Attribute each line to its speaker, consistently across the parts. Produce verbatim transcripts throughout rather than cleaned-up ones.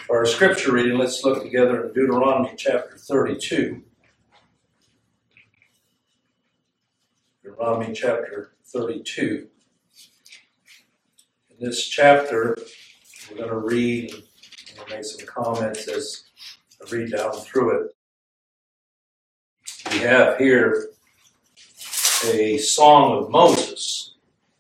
Speaker 1: For our scripture reading, let's look together in Deuteronomy chapter thirty-two. Deuteronomy chapter thirty-two. In this chapter, we're going to read and we'll make some comments as I read down through it. We have here a song of Moses.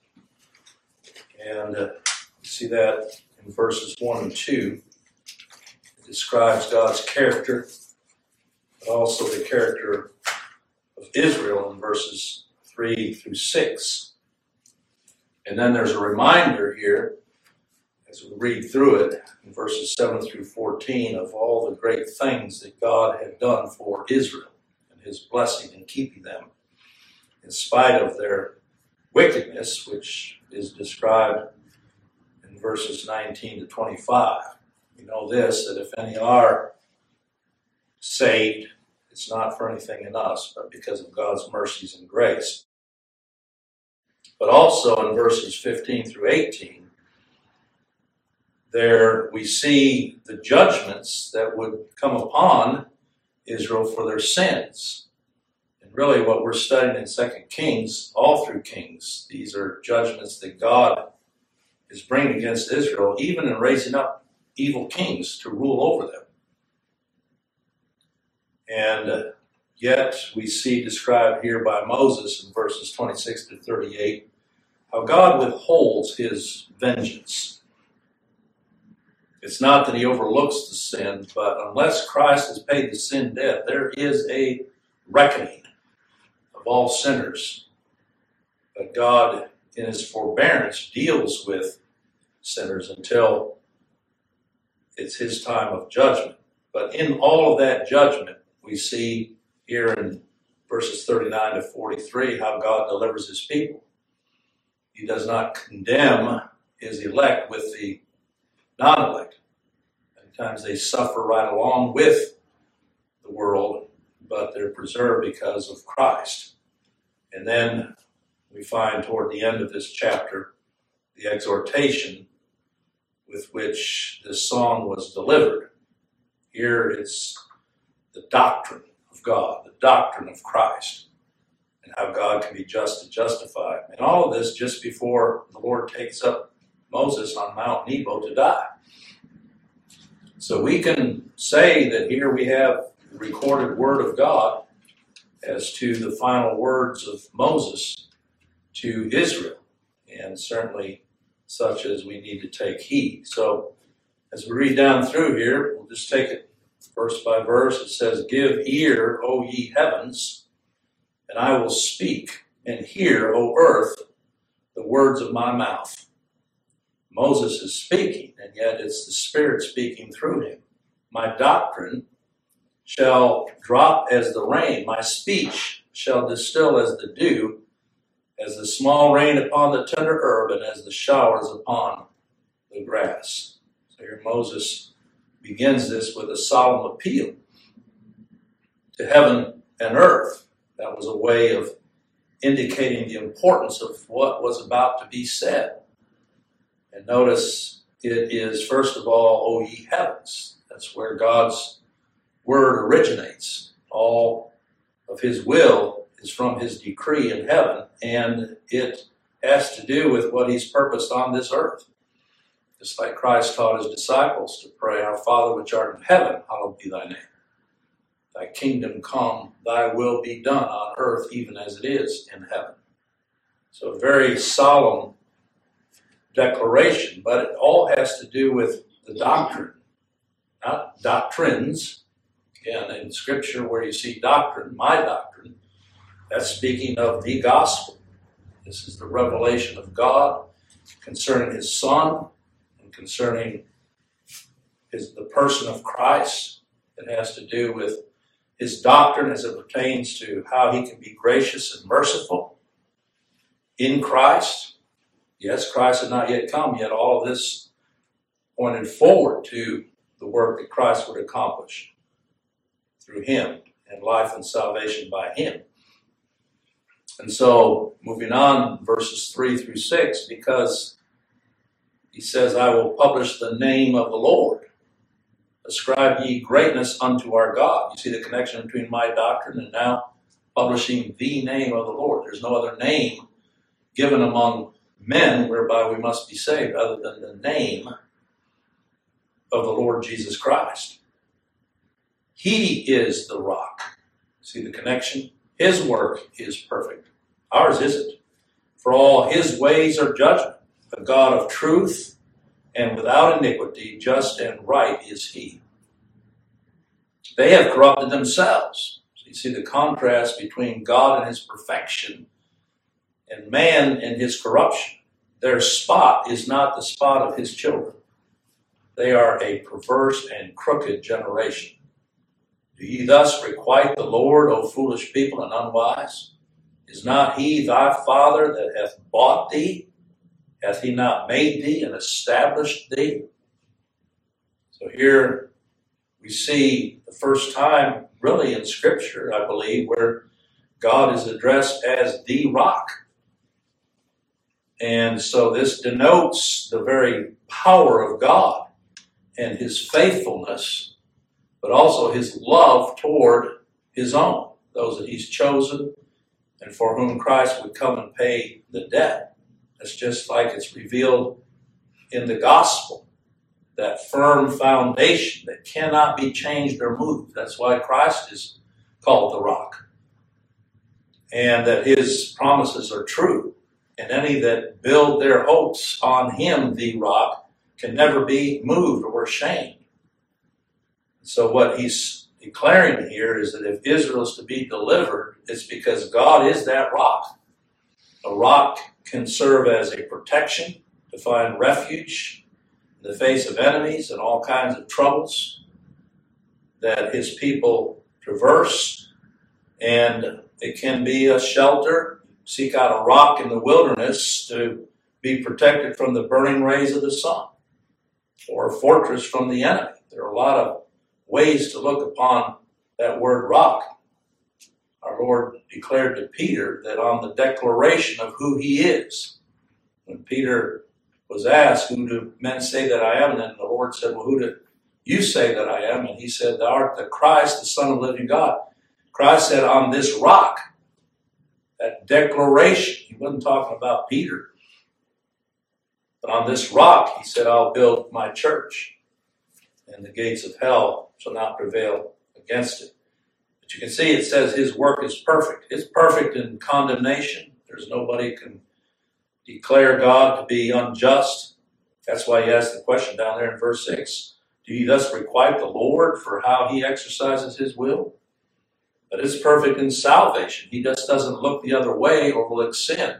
Speaker 1: And uh, you see that in verses one and two. It describes God's character, but also the character of Israel in verses three through six. And then there's a reminder here, as we read through it, in verses seven through fourteen, of all the great things that God had done for Israel and his blessing in keeping them, in spite of their wickedness, which is described in verses nineteen to twenty-five. We know this, that if any are saved, it's not for anything in us, but because of God's mercies and grace. But also in verses fifteen through eighteen, there we see the judgments that would come upon Israel for their sins. And really what we're studying in Second Kings, all through Kings, these are judgments that God is bringing against Israel, even in raising up evil kings to rule over them. And uh, yet we see described here by Moses in verses twenty-six to thirty-eight, how God withholds his vengeance. It's not that he overlooks the sin, but unless Christ has paid the sin debt, there is a reckoning of all sinners. But God, in his forbearance, deals with sinners until it's his time of judgment. But in all of that judgment, we see here in verses thirty-nine to forty-three how God delivers his people. He does not condemn his elect with the non-elect. Many times they suffer right along with the world, but they're preserved because of Christ. And then we find toward the end of this chapter the exhortation with which this song was delivered. Here it's the doctrine of God, the doctrine of Christ, and how God can be just and justified. And all of this just before the Lord takes up Moses on Mount Nebo to die. So we can say that here we have the recorded word of God as to the final words of Moses to Israel, and certainly such as we need to take heed. So as we read down through here, we'll just take it verse by verse. It says, "Give ear, O ye heavens, and I will speak, and hear, O earth, the words of my mouth." Moses is speaking, and yet it's the Spirit speaking through him. "My doctrine shall drop as the rain, my speech shall distill as the dew, as the small rain upon the tender herb, and as the showers upon the grass." So here Moses begins this with a solemn appeal to heaven and earth. That was a way of indicating the importance of what was about to be said. And notice it is, first of all, O ye heavens. That's where God's word originates. All of his will is from his decree in heaven, and it has to do with what he's purposed on this earth. Just like Christ taught his disciples to pray, "Our Father which art in heaven, hallowed be thy name. Thy kingdom come, thy will be done on earth even as it is in heaven." So a very solemn declaration, but it all has to do with the doctrine, not doctrines. Again, in Scripture where you see doctrine, my doctrine, that's speaking of the gospel. This is the revelation of God concerning his Son and concerning his, the person of Christ. It has to do with his doctrine as it pertains to how he can be gracious and merciful in Christ. Yes, Christ had not yet come, yet all of this pointed forward to the work that Christ would accomplish through him and life and salvation by him. And so, moving on, verses three through six, because he says, "I will publish the name of the Lord." ascribe ye greatness unto our God. You see the connection between my doctrine and now publishing the name of the Lord. There's no other name given among men whereby we must be saved other than the name of the Lord Jesus Christ. He is the rock. See the connection? His work is perfect. Ours isn't. For all his ways are judgment. A God of truth and without iniquity, just and right is he. They have corrupted themselves. So you see the contrast between God and his perfection and man and his corruption. Their spot is not the spot of his children. They are a perverse and crooked generation. Do ye thus requite the Lord, O foolish people and unwise? Is not he thy father that hath bought thee? Hath he not made thee and established thee? So here we see the first time really in Scripture, I believe, where God is addressed as the rock. And so this denotes the very power of God and his faithfulness, but also his love toward his own, those that he's chosen and for whom Christ would come and pay the debt. That's just like it's revealed in the gospel, that firm foundation that cannot be changed or moved. That's why Christ is called the rock. And that his promises are true. And any that build their hopes on him, the rock, can never be moved or shamed. So what he's declaring here is that if Israel is to be delivered, it's because God is that rock. A rock can serve as a protection, to find refuge in the face of enemies and all kinds of troubles that his people traverse. And it can be a shelter. Seek out a rock in the wilderness to be protected from the burning rays of the sun, or a fortress from the enemy. There are a lot of ways to look upon that word rock. Our Lord declared to Peter that on the declaration of who he is, when Peter was asked, who do men say that I am? And then the Lord said, well, who do you say that I am? And he said, thou art the Christ, the Son of the living God. Christ said, on this rock, that declaration, he wasn't talking about Peter. But on this rock, he said, I'll build my church, and the gates of hell shall not prevail against it. But you can see it says his work is perfect. It's perfect in condemnation. There's nobody can declare God to be unjust. That's why he asked the question down there in verse six. Do you thus requite the Lord for how he exercises his will? But it's perfect in salvation. He just doesn't look the other way, overlook sin.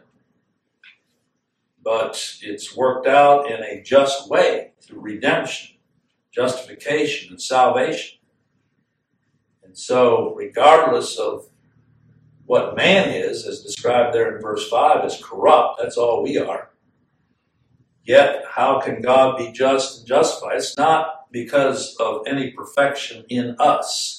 Speaker 1: But it's worked out in a just way through redemption, justification, and salvation. And so, regardless of what man is, as described there in verse five, is corrupt, that's all we are. Yet, how can God be just and justified? It's not because of any perfection in us.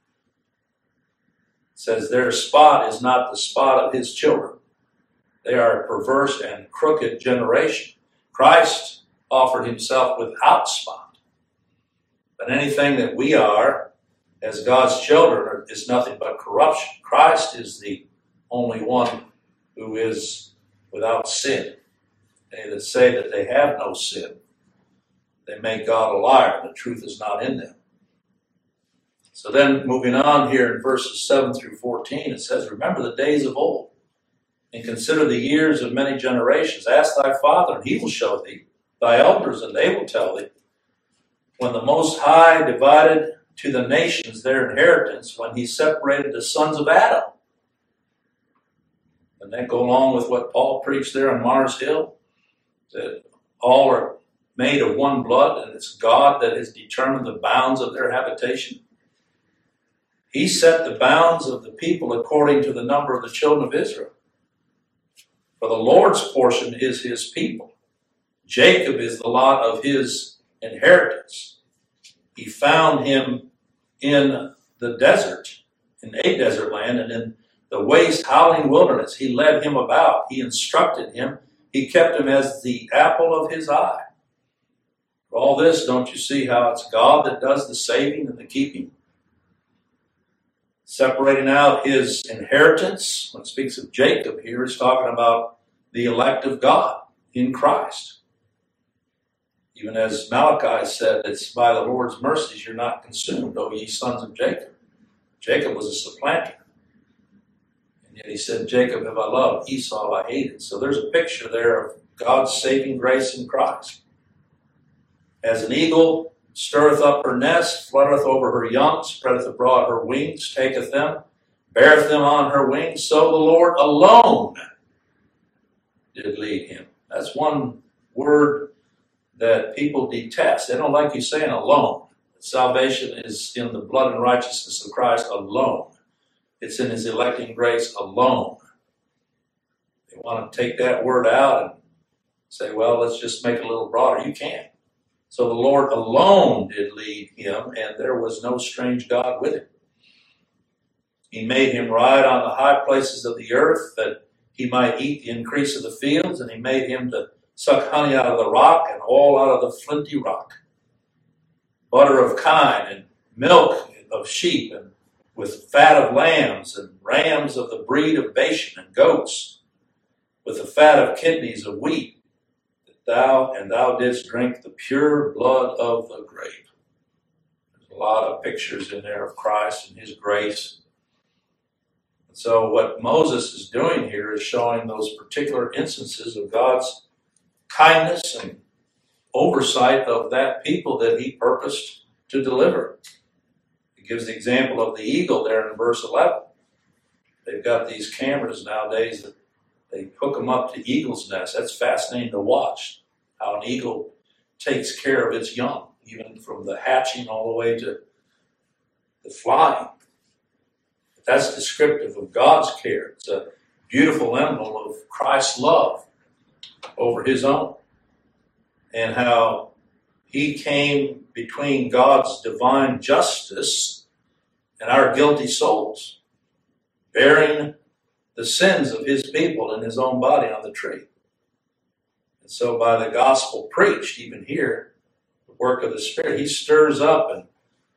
Speaker 1: It says their spot is not the spot of his children. They are a perverse and crooked generation. Christ offered himself without spot. But anything that we are as God's children is nothing but corruption. Christ is the only one who is without sin. They that say that they have no sin, they make God a liar. The truth is not in them. So then, moving on here in verses seven through fourteen, it says, remember the days of old, and consider the years of many generations. Ask thy father, and he will show thee, thy elders, and they will tell thee. When the Most High divided to the nations their inheritance, when he separated the sons of Adam. And that go along with what Paul preached there on Mars Hill, that all are made of one blood, and it's God that has determined the bounds of their habitation. He set the bounds of the people according to the number of the children of Israel. For the Lord's portion is his people. Jacob is the lot of his inheritance. He found him in the desert, in a desert land, and in the waste, howling wilderness. He led him about. He instructed him. He kept him as the apple of his eye. For all this, don't you see how it's God that does the saving and the keeping? Separating out his inheritance, when it speaks of Jacob here, it's talking about the elect of God in Christ. Even as Malachi said, it's by the Lord's mercies you're not consumed, O ye sons of Jacob. Jacob was a supplanter. And yet he said, Jacob have I loved, Esau I hated. So there's a picture there of God's saving grace in Christ. As an eagle stirreth up her nest, fluttereth over her young, spreadeth abroad her wings, taketh them, beareth them on her wings, so the Lord alone did lead him. That's one word that people detest. They don't like you saying alone. Salvation is in the blood and righteousness of Christ alone. It's in his electing grace alone. They want to take that word out and say, well, let's just make it a little broader. You can't. So the Lord alone did lead him, and there was no strange God with him. He made him ride on the high places of the earth, that he might eat the increase of the fields, and he made him to suck honey out of the rock and oil out of the flinty rock. Butter of kine and milk of sheep, and with fat of lambs and rams of the breed of Bashan, and goats, with the fat of kidneys of wheat, thou and thou didst drink the pure blood of the grape. There's a lot of pictures in there of Christ and his grace. And so what Moses is doing here is showing those particular instances of God's kindness and oversight of that people that he purposed to deliver. He gives the example of the eagle there in verse eleven. They've got these cameras nowadays that they hook them up to eagle's nests. That's fascinating to watch, how an eagle takes care of its young, even from the hatching all the way to the flying. But that's descriptive of God's care. It's a beautiful emblem of Christ's love over his own, and how he came between God's divine justice and our guilty souls, bearing the sins of his people in his own body on the tree. And so by the gospel preached, even here, the work of the Spirit, he stirs up and,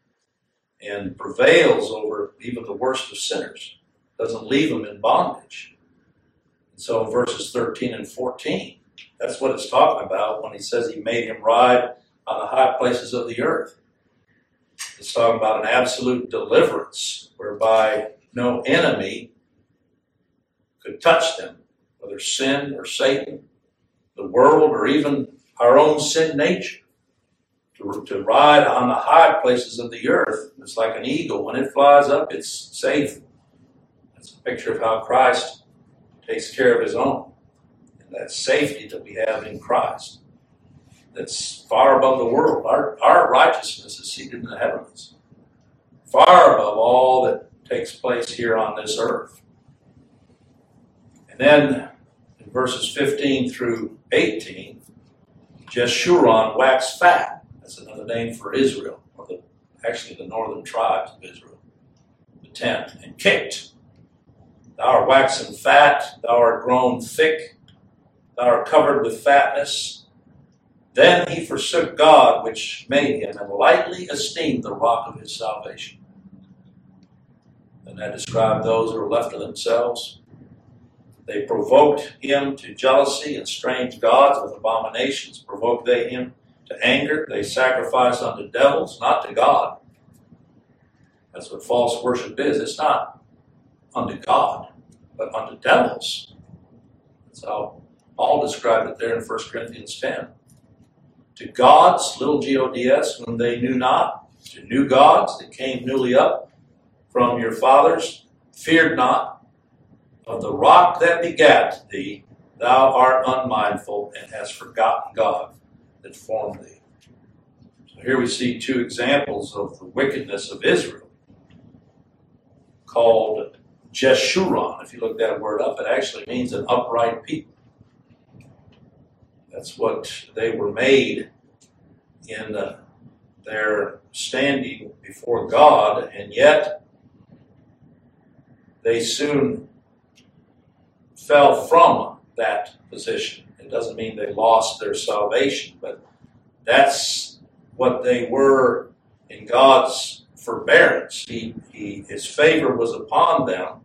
Speaker 1: and prevails over even the worst of sinners, doesn't leave them in bondage. And so in verses thirteen and fourteen, that's what it's talking about when he says he made him ride on the high places of the earth. It's talking about an absolute deliverance whereby no enemy could touch them, whether sin or Satan, the world, or even our own sin nature. To, to ride on the high places of the earth, it's like an eagle. When it flies up, it's safe. That's a picture of how Christ takes care of his own. And that safety that we have in Christ, that's far above the world. Our, our righteousness is seated in the heavens, far above all that takes place here on this earth. And then in verses fifteen through eighteen, Jeshurun waxed fat. That's another name for Israel, or the, actually the northern tribes of Israel. The tenth, and kicked. Thou art waxen fat, thou art grown thick, thou art covered with fatness. Then he forsook God which made him, and lightly esteemed the rock of his salvation. And that described those who are left to themselves. They provoked him to jealousy and strange gods with abominations. Provoked they him to anger. They sacrificed unto devils, not to God. That's what false worship is. It's not unto God, but unto devils. That's how Paul described it there in First Corinthians ten. To gods, little G O D S, whom they knew not, to new gods that came newly up from your fathers, feared not. Of the rock that begat thee, thou art unmindful, and hast forgotten God that formed thee. So here we see two examples of the wickedness of Israel, called Jeshurun. If you look that word up, it actually means an upright people. That's what they were made in uh, their standing before God, and yet they soon fell from that position. It doesn't mean they lost their salvation, but that's what they were in God's forbearance. He, he, his favor was upon them,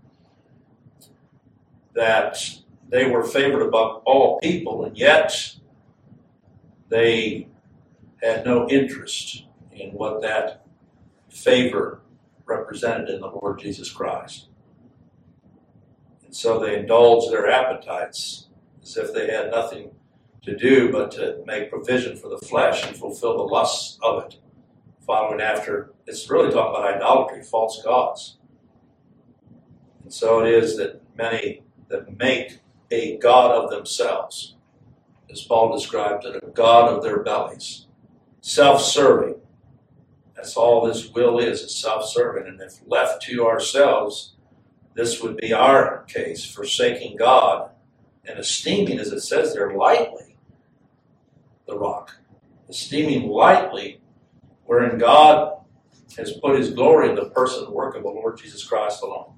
Speaker 1: that they were favored above all people, and yet they had no interest in what that favor represented in the Lord Jesus Christ. And so they indulged their appetites as if they had nothing to do but to make provision for the flesh and fulfill the lusts of it, following after. It's really talking about idolatry, false gods. And so it is that many that make a god of themselves, as Paul described it, a god of their bellies, self-serving. That's all this will is, is self-serving. And if left to ourselves, this would be our case, forsaking God and esteeming, as it says there, lightly the rock. Esteeming lightly wherein God has put his glory in the person and work of the Lord Jesus Christ alone.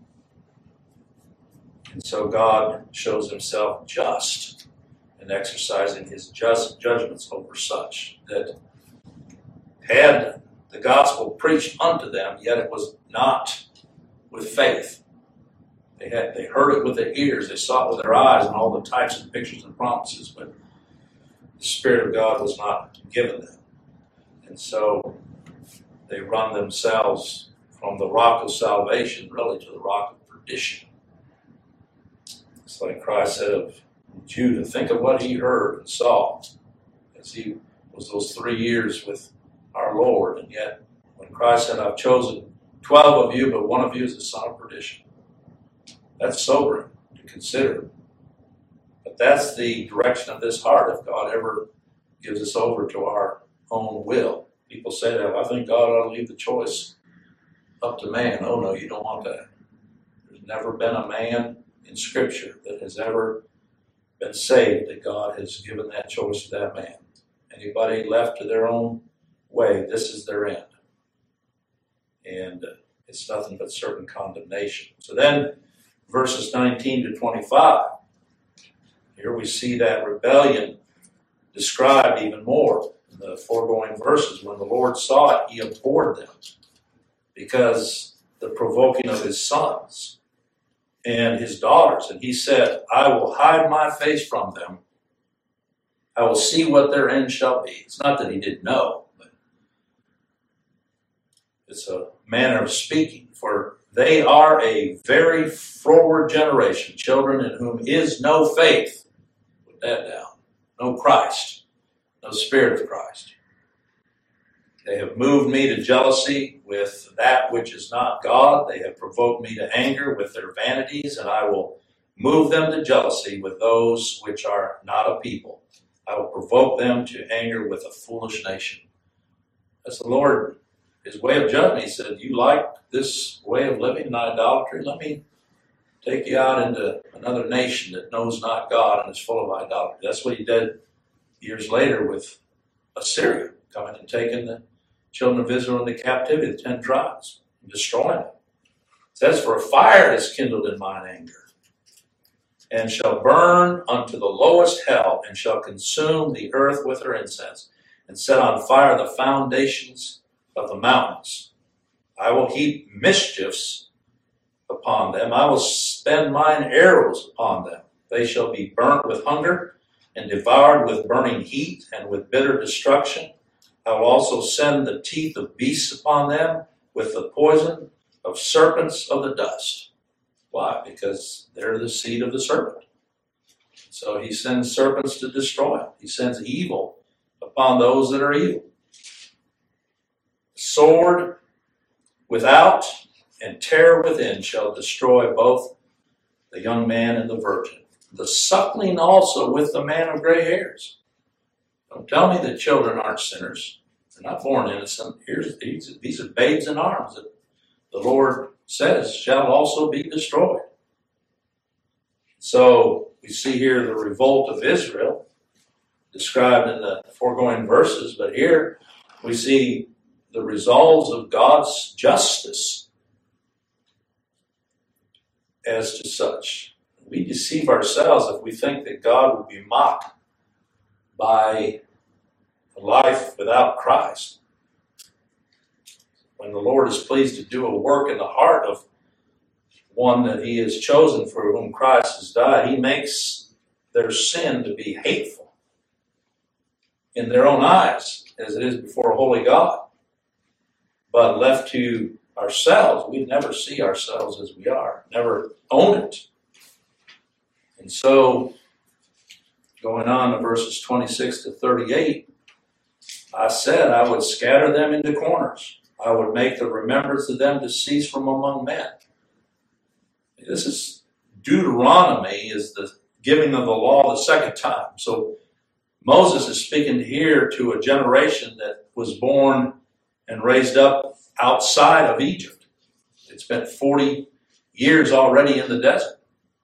Speaker 1: And so God shows himself just in exercising his just judgments over such, that had the gospel preached unto them, yet it was not with faith. They had they heard it with their ears, they saw it with their eyes, and all the types and pictures and promises, but the Spirit of God was not given them. And so they run themselves from the rock of salvation, really, to the rock of perdition. It's like Christ said of Judah, think of what he heard and saw as he was those three years with our Lord. And yet, when Christ said, I've chosen twelve of you, but one of you is the son of perdition. That's sobering to consider. But that's the direction of this heart if God ever gives us over to our own will. People say that, I think God ought to leave the choice up to man. Oh no, you don't want that. There's never been a man in Scripture that has ever been saved that God has given that choice to that man. Anybody left to their own way, this is their end. And uh, it's nothing but certain condemnation. So then, verses nineteen to twenty-five, here we see that rebellion described even more in the foregoing verses. When the Lord saw it, he abhorred them, because the provoking of his sons and his daughters. And he said, I will hide my face from them. I will see what their end shall be. It's not that he didn't know, but it's a manner of speaking. For they are a very froward generation, children in whom is no faith. Put that down. No Christ. No Spirit of Christ. They have moved me to jealousy with that which is not God. They have provoked me to anger with their vanities, and I will move them to jealousy with those which are not a people. I will provoke them to anger with a foolish nation. That's the Lord, his way of judging. He said, you like this way of living in idolatry? Let me take you out into another nation that knows not God and is full of idolatry. That's what he did years later with Assyria, coming and taking the children of Israel into captivity, the ten tribes, and destroying them. It says, for a fire is kindled in mine anger, and shall burn unto the lowest hell, and shall consume the earth with her incense, and set on fire the foundations of the mountains. I will heap mischiefs upon them. I will spend mine arrows upon them. They shall be burnt with hunger, and devoured with burning heat, and with bitter destruction. I will also send the teeth of beasts upon them, with the poison of serpents of the dust. Why? Because they're the seed of the serpent. So he sends serpents to destroy them. He sends evil upon those that are evil. Sword without and terror within shall destroy both the young man and the virgin. The suckling also with the man of gray hairs. Don't tell me that children aren't sinners. They're not born innocent. Here's these, these are babes in arms that the Lord says shall also be destroyed. So we see here the revolt of Israel described in the foregoing verses, but here we see the results of God's justice as to such. We deceive ourselves if we think that God would be mocked by a life without Christ. When the Lord is pleased to do a work in the heart of one that he has chosen for whom Christ has died, he makes their sin to be hateful in their own eyes, as it is before a holy God. But left to ourselves, we never see ourselves as we are, never own it. And so, going on to verses twenty-six to thirty-eight, I said I would scatter them into corners. I would make the remembrance of them to cease from among men. This is Deuteronomy, is the giving of the law the second time. So Moses is speaking here to a generation that was born and raised up outside of Egypt. It spent forty years already in the desert.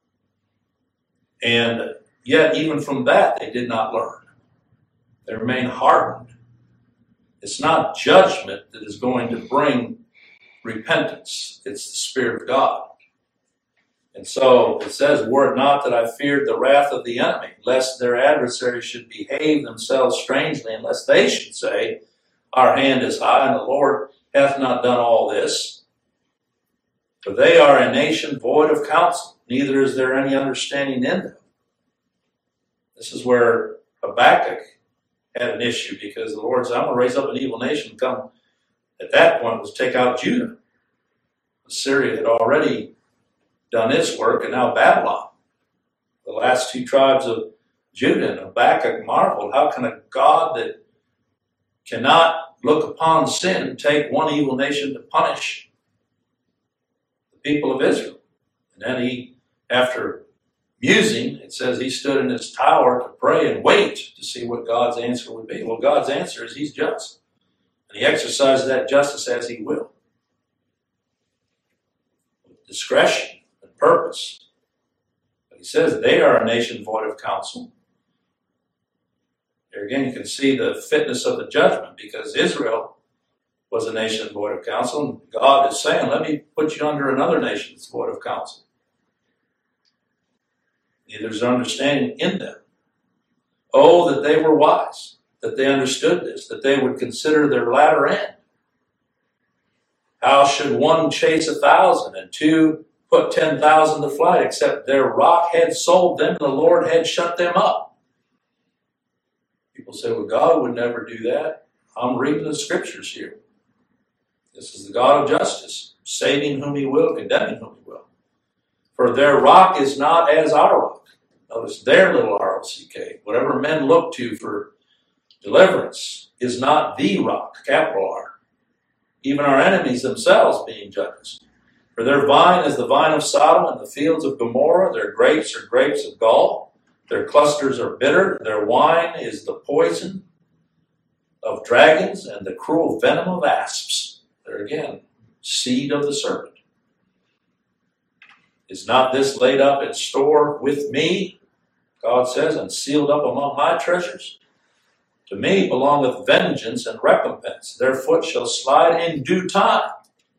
Speaker 1: And yet, even from that, they did not learn. They remain hardened. It's not judgment that is going to bring repentance. It's the Spirit of God. And so it says, were it not that I feared the wrath of the enemy, lest their adversaries should behave themselves strangely, and lest they should say, our hand is high, and the Lord hath not done all this. For they are a nation void of counsel, neither is there any understanding in them. This is where Habakkuk had an issue, because the Lord said, I'm going to raise up an evil nation, come, at that point, was take out Judah. Assyria had already done its work, and now Babylon, the last two tribes of Judah. And Habakkuk marveled, how can a God that cannot look upon sin take one evil nation to punish the people of Israel? And then he, after musing, it says he stood in his tower to pray and wait to see what God's answer would be. Well, God's answer is he's just, and he exercises that justice as he will, with discretion and purpose. But he says they are a nation void of counsel. There again, you can see the fitness of the judgment, because Israel was a nation void of counsel, and God is saying, let me put you under another nation that's void of counsel. Neither is there understanding in them. Oh, that they were wise, that they understood this, that they would consider their latter end. How should one chase a thousand and two put ten thousand to flight, except their rock had sold them and the Lord had shut them up? People say, well, God would never do that. I'm reading the scriptures here. This is the God of justice, saving whom he will, condemning whom he will. For their rock is not as our rock. Notice their little R O C K. Whatever men look to for deliverance is not the rock, capital R. Even our enemies themselves being judges. For their vine is the vine of Sodom and the fields of Gomorrah. Their grapes are grapes of gall. Their clusters are bitter. Their wine is the poison of dragons and the cruel venom of asps. There again, seed of the serpent. Is not this laid up in store with me, God says, and sealed up among my treasures? To me belongeth vengeance and recompense. Their foot shall slide in due time.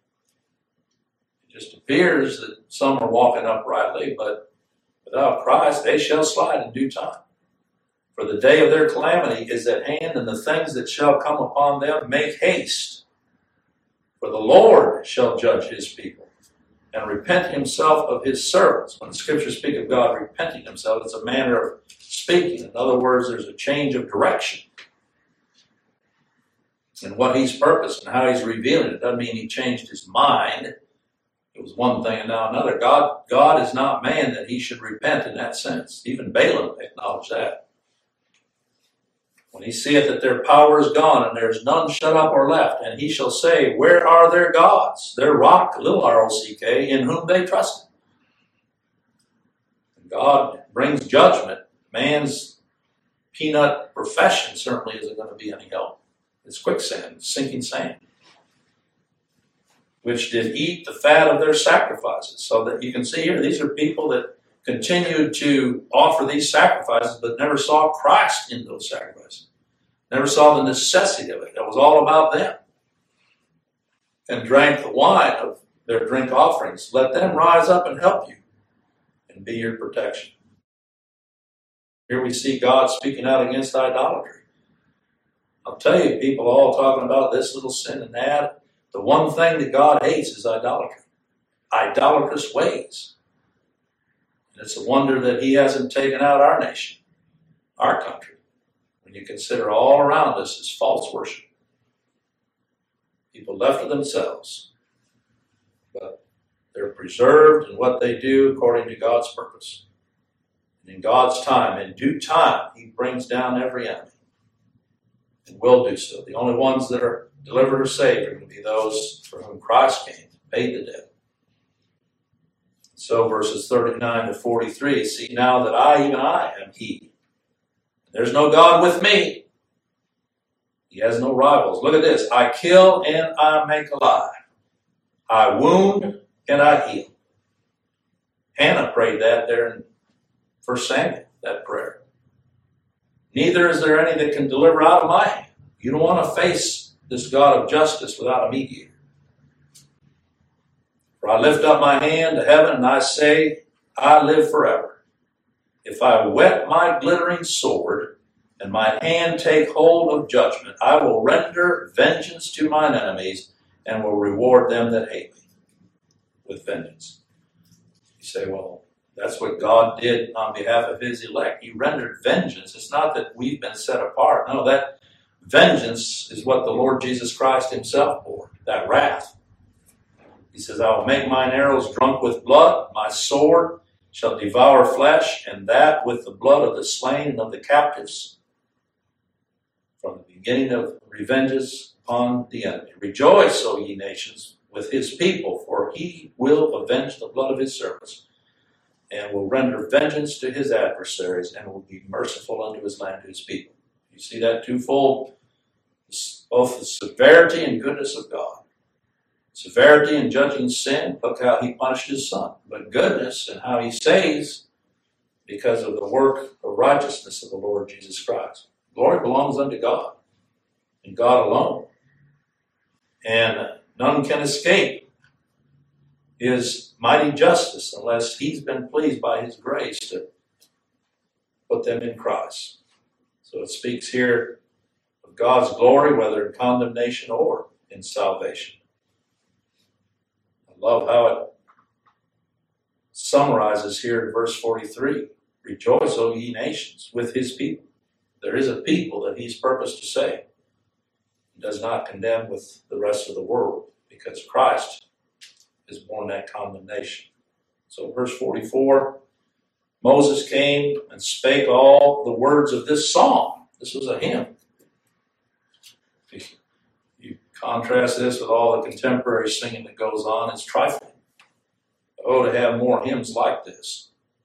Speaker 1: It just appears that some are walking uprightly, but without Christ they shall slide in due time. For the day of their calamity is at hand, and the things that shall come upon them make haste. For the Lord shall judge his people, and repent himself of his servants. When the scriptures speak of God repenting himself, it's a manner of speaking. In other words, there's a change of direction in what he's purposed and how he's revealing it. It doesn't mean he changed his mind. It was one thing and now another. God, God is not man that he should repent in that sense. Even Balaam acknowledged that. When he seeth that their power is gone, and there is none shut up or left, and he shall say, where are their gods, their rock, little R O C K, in whom they trusted? God brings judgment. Man's peanut profession certainly isn't going to be any help. It's quicksand, sinking sand, which did eat the fat of their sacrifices. So that you can see here, these are people that continued to offer these sacrifices, but never saw Christ in those sacrifices. Never saw the necessity of it. It was all about them. And drank the wine of their drink offerings. Let them rise up and help you and be your protection. Here we see God speaking out against idolatry. I'll tell you, people all talking about this little sin and that. The one thing that God hates is idolatry, idolatrous ways. And it's a wonder that he hasn't taken out our nation, our country, when you consider all around us is false worship. People left to themselves, but they're preserved in what they do according to God's purpose. And in God's time, in due time, he brings down every enemy. And will do so. The only ones that are delivered or saved are going to be those for whom Christ came, paid the debt. So verses thirty-nine to forty-three, see now that I, even I, am he. There's no God with me. He has no rivals. Look at this. I kill and I make alive. I wound and I heal. Hannah prayed that there in First Samuel, that prayer. Neither is there any that can deliver out of my hand. You don't want to face this God of justice without a mediator. For I lift up my hand to heaven and I say, I live forever. If I whet my glittering sword and my hand take hold of judgment, I will render vengeance to mine enemies and will reward them that hate me with vengeance. You say, well, that's what God did on behalf of his elect. He rendered vengeance. It's not that we've been set apart. No, that vengeance is what the Lord Jesus Christ himself bore, that wrath. He says, I will make mine arrows drunk with blood. My sword shall devour flesh, and that with the blood of the slain and of the captives. From the beginning of revenges upon the enemy. Rejoice, O ye nations, with his people, for he will avenge the blood of his servants, and will render vengeance to his adversaries, and will be merciful unto his land, to his people. You see that twofold, both the severity and goodness of God. Severity in judging sin, look how he punished his son. But goodness and how he saves because of the work of righteousness of the Lord Jesus Christ. Glory belongs unto God, and God alone. And none can escape his mighty justice unless he's been pleased by his grace to put them in Christ. So it speaks here of God's glory, whether in condemnation or in salvation. I love how it summarizes here in verse forty-three. Rejoice, O ye nations, with his people. There is a people that he's purposed to save. He does not condemn with the rest of the world because Christ has borne that condemnation. So verse forty-four, Moses came and spake all the words of this song. This was a hymn. You contrast this with all the contemporary singing that goes on, it's trifling. Oh, to have more hymns like this.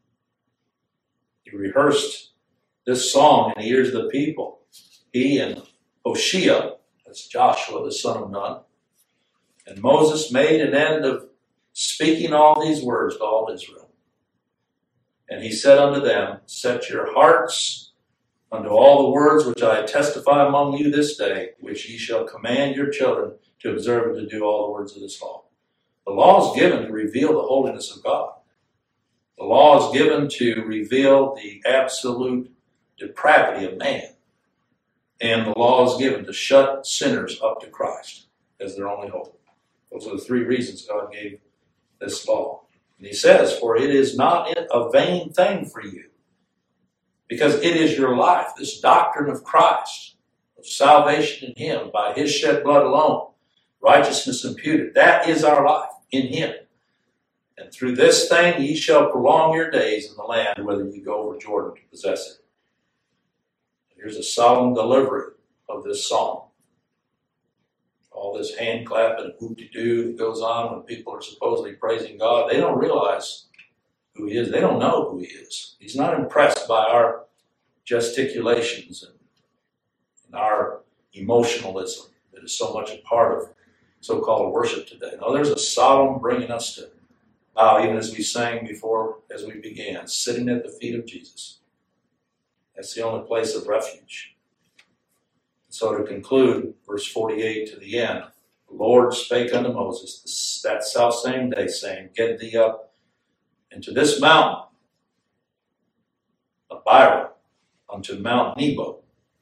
Speaker 1: He rehearsed this song in the ears of the people. He and Hoshea, that's Joshua, the son of Nun, and Moses made an end of speaking all these words to all Israel. And he said unto them, set your hearts unto all the words which I testify among you this day, which ye shall command your children to observe and to do all the words of this law. The law is given to reveal the holiness of God. The law is given to reveal the absolute depravity of man. And the law is given to shut sinners up to Christ as their only hope. Those are the three reasons God gave this law. And he says, for it is not a vain thing for you, because it is your life, this doctrine of Christ, of salvation in him, by his shed blood alone, righteousness imputed. That is our life in him. And through this thing ye shall prolong your days in the land, whether you go over Jordan to possess it. Here's a solemn delivery of this song. All this hand clapping and whoop-de-doo that goes on when people are supposedly praising God. They don't realize who he is. They don't know who he is. He's not impressed by our gesticulations and, and our emotionalism that is so much a part of so-called worship today. No, there's a solemn bringing us to bow, even as we sang before, as we began, sitting at the feet of Jesus. That's the only place of refuge. So to conclude, verse forty-eight to the end, the Lord spake unto Moses that selfsame day, saying, get thee up into this mountain, Abiram, unto Mount Nebo,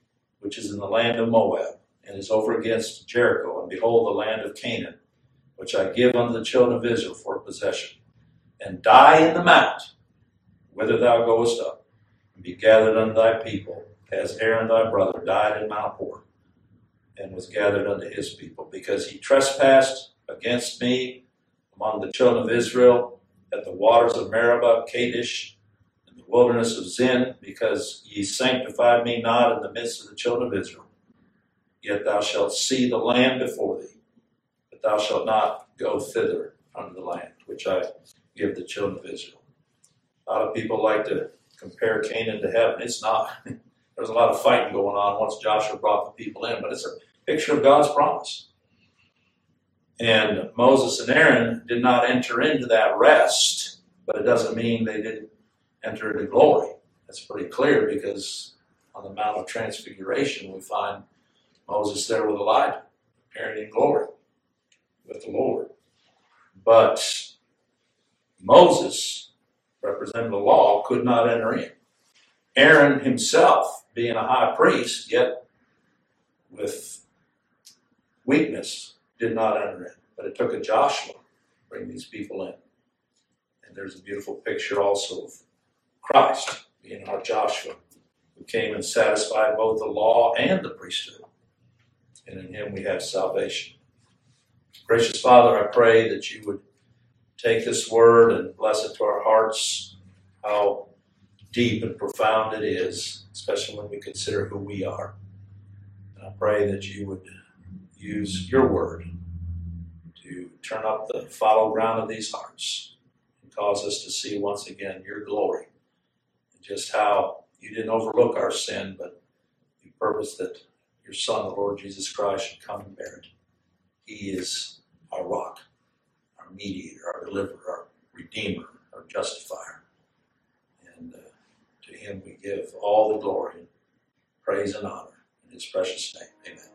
Speaker 1: which is in the land of Moab, and is over against Jericho. And behold, the land of Canaan, which I give unto the children of Israel for a possession. And die in the mount, whither thou goest up, and be gathered unto thy people, as Aaron thy brother died in Mount Hor, and was gathered unto his people, because he trespassed against me among the children of Israel at the waters of Meribah, Kadesh, in the wilderness of Zin, because ye sanctified me not in the midst of the children of Israel. Yet thou shalt see the land before thee, but thou shalt not go thither unto the land, which I give the children of Israel. A lot of people like to compare Canaan to heaven. It's not. There's a lot of fighting going on once Joshua brought the people in, but it's a picture of God's promise. And Moses and Aaron did not enter into that rest, but it doesn't mean they didn't enter into glory. That's pretty clear, because on the Mount of Transfiguration we find Moses there with Elijah, appearing in glory with the Lord. But Moses, representing the law, could not enter in. Aaron himself, being a high priest, yet with weakness, did not enter in. But it took a Joshua to bring these people in. And there's a beautiful picture also of Christ being our Joshua, who came and satisfied both the law and the priesthood. And in him we have salvation. Gracious Father, I pray that you would take this word and bless it to our hearts, how deep and profound it is, especially when we consider who we are. And I pray that you would use your word to turn up the fallow ground of these hearts and cause us to see once again your glory, and just how you didn't overlook our sin, but you purposed that your Son, the Lord Jesus Christ, should come and bear it. He is our rock, our mediator, our deliverer, our redeemer, our justifier. And uh, to him we give all the glory, praise, and honor. In his precious name, amen.